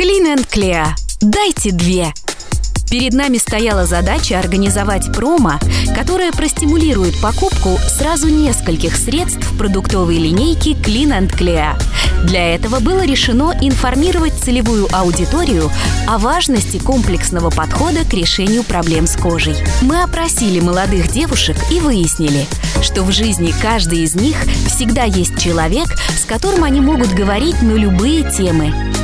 Clean & Clear. Дайте две. Перед нами стояла задача организовать промо, которое простимулирует покупку сразу нескольких средств продуктовой линейки Clean & Clear. Для этого было решено информировать целевую аудиторию о важности комплексного подхода к решению проблем с кожей. Мы опросили молодых девушек и выяснили, что в жизни каждой из них всегда есть человек, с которым они могут говорить на любые темы.